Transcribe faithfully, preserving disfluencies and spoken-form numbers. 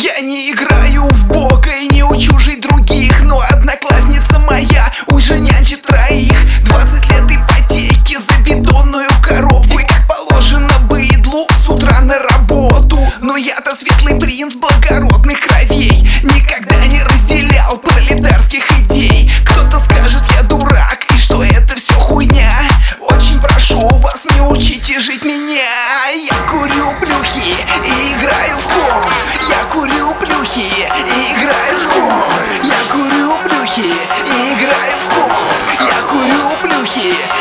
Я не играю в бога и не учу жить других, но одноклассница моя уже нянчит троих. Двадцать лет ипотеки за бетонную коробку, и как положено быдлу с утра на работу. Но я-то светлый принц благородных кровей, никогда не разделял пролетарских идей. Кто-то скажет, я дурак и что это все хуйня. Очень прошу вас, не учите жить меня. Я курю плюхи и играю в ком. Я курю плюхи и играю в ком. Я курю плюхи и играю в ком. Я курю плюхи